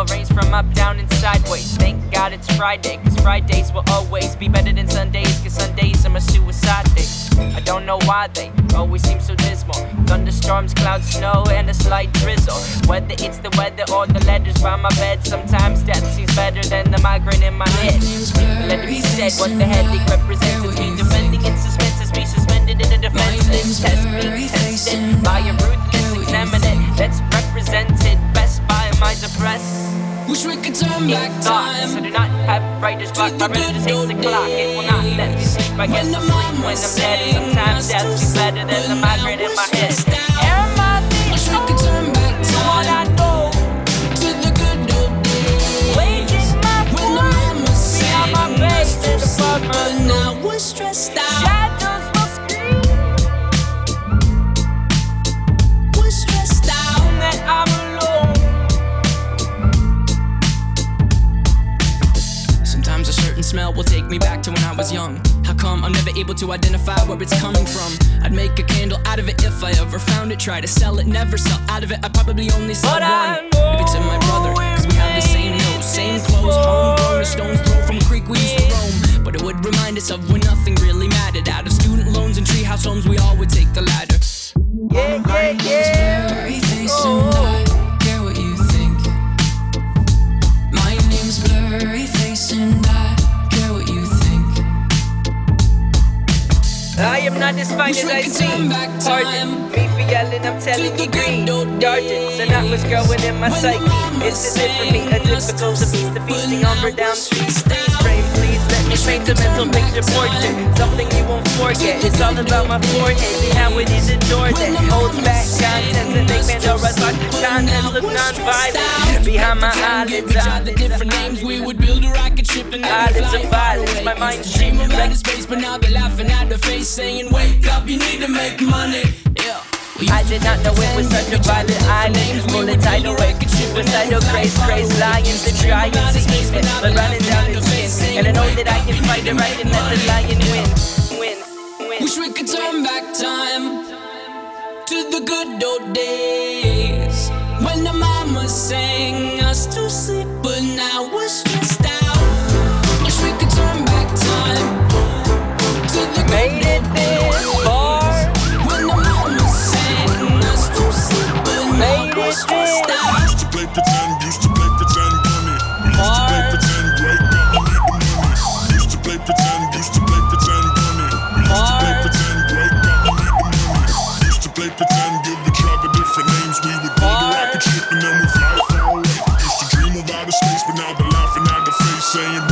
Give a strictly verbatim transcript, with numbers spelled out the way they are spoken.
rains from up, down, and sideways. Thank God it's Friday, cause Fridays will always be better than Sundays, cause Sundays are my suicide days. I don't know why they always seem so dismal. Thunderstorms, clouds, snow, and a slight drizzle. Whether it's the weather or the letters by my bed, sometimes death seems better than the migraine in my head. Let it be said, what the headache represents is me defending in suspense, is me suspended in a defenseless test, being tested by a ruthless examiner that's represented best by my depressed. Wish we could turn back time. I do not have writer's block, my brain just hates the clock. It will not let me sleep, I guess I'll sleep when I'm dead. And sometimes death seems better than the migraine in my head. Am I Wish we could turn back time. what I know? To the good old days. Waging my When the mama see how my sang face us to is above sleep, my but now we're stressed out. shadows will scream We're stressed out. that I'm alone. Sometimes a certain smell will take me back to when I was young. How come I'm never able to identify where it's coming from? I'd make a candle out of it if I ever found it. Try to sell it, never sell out of it. I probably only sell But I one. know Maybe to my brother, cause we have the same nose, same clothes, homegrown, a stone's throw from a creek we used to roam. But it would remind us of when nothing really mattered. Out of student loans and treehouse homes, we all would take the ladder. Yeah, yeah, yeah. Blurry face Oh. and I don't care what you think. My name's Blurry Face and I don't care what you think. I am not as fine Wish as we I could seem. turn back Pardon time me for yelling, I'm telling to you the green. good old Gardens are not what's growing in my When psyche. the mama It's as if for me a sang us difficult to to beat the sleep, feasting but on now down we're street. stressed Please out. frame, please let me Wish we paint a could mental turn back picture portrait. time Something you won't forget. to It's the all good about my old forehead and how it is adored When that the holds mama back sang content that make us to Pandora's box. sleep, but Contents now look we're stressed non-violent out. behind my Pretend give eyelids. each other different names. We would build a rocket ship and then Eyelids fly of far violence, away. my mind Used to dream of shaped outer like- space, but now they're laughing at the face, saying, "Wake up, you need to make money." Yeah. We I used did to not know it was such a pretend violent give each other island. names. We Full would of build a tidal wave, rocket ship and suicidal then fly craze, far craze, away. lions Used to to dream try of and outer see space, but it, now but they're running laughing down at the the face, skin. saying, And I know "Wake that I up, can you fight need the to right make and let the money." lion Yeah. win, win, win. Wish we could turn back time to the good old days when the mama sang us to sleep, but now we're stressed out. Wish we could turn back time to the good Made it old this days far. when the mama sang us to sleep, but now Made we're it stressed this out. Used to play pretend, used to play pretend money. Used to play pretend, wake up, I need the money. Used to play pretend, used to play pretend money. Used to play pretend, wake up, I need the money. Used to play pretend, give each other different names. We would build a rocket ship and then we fly far away. Used to dream of outer space, but now they're laughing at the face, saying,